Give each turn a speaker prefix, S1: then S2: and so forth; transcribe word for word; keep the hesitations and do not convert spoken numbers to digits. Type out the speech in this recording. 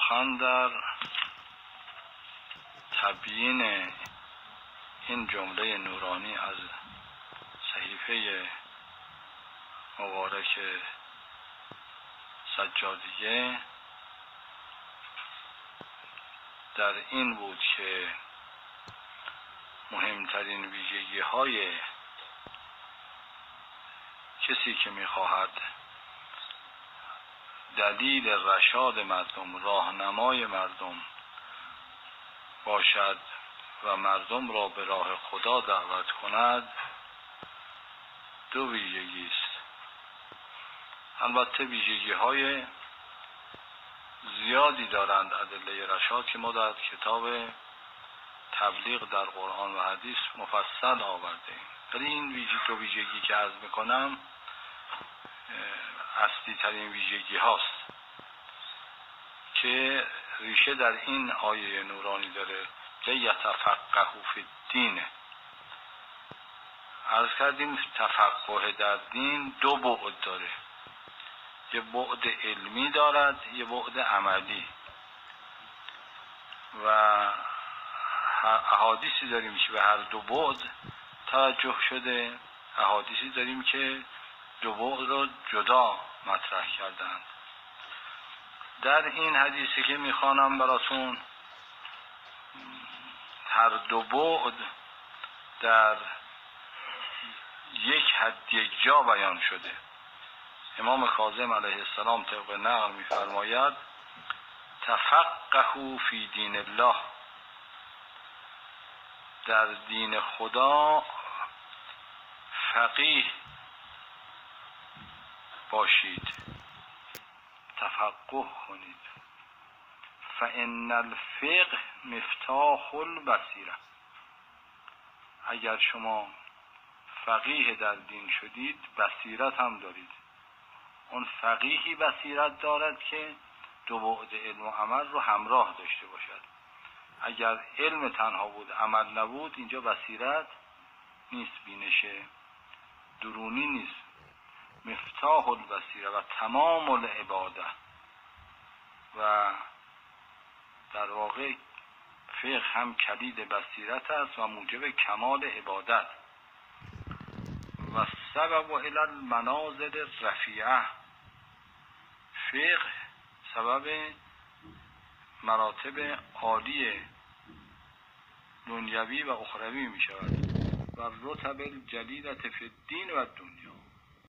S1: سخن در تبیین این جمله نورانی از صحیفه مبارک سجادیه در این بود که مهمترین ویژگی های کسی که میخواهد دلیل رشاد مردم، راهنمای مردم باشد و مردم را به راه خدا دعوت کند، دو ویژگی است. البته ویژگی های زیادی دارند ادله رشاد که ما در کتاب تبلیغ در قرآن و حدیث مفصل آورده ایم، ولی این ویژگی دو ویژگی که عرض میکنم اصلی ترین ویژگی هاست که ریشه در این آیه نورانی داره که یتفقهوا فی الدین. عرض کردیم تفقه در دین دو بعد داره، یه بعد علمی دارد، یه بعد عملی. و احادیثی داریم که به هر دو بعد توجه شده، احادیثی داریم که دو بعد رو جدا مطرح کردند. در این حدیثی که میخوانم براتون هر دو بعد در یک حد یک جا بیان شده. امام کاظم علیه السلام طبق نقل میفرماید تفقهوا فی دین الله، در دین خدا فقیه باشید، تفقه کنید. فان الفقه مفتاح البصیره، اگر شما فقیه در دین شدید بصیرت هم دارید. اون فقیهی بصیرت دارد که دو بعد علم و عمل رو همراه داشته باشد. اگر علم تنها بود عمل نبود اینجا بصیرت نیست، بینش درونی نیست. مفتاح البصیره و تمام العباده، و در واقع فقه هم کلید بصیرت است و موجب کمال عبادت. و سبب الی المنازل رفیعه، فقه سبب مراتب عالی دنیوی و اخروی می شود. و رتب الجلیلة فی الدین و الدنیا،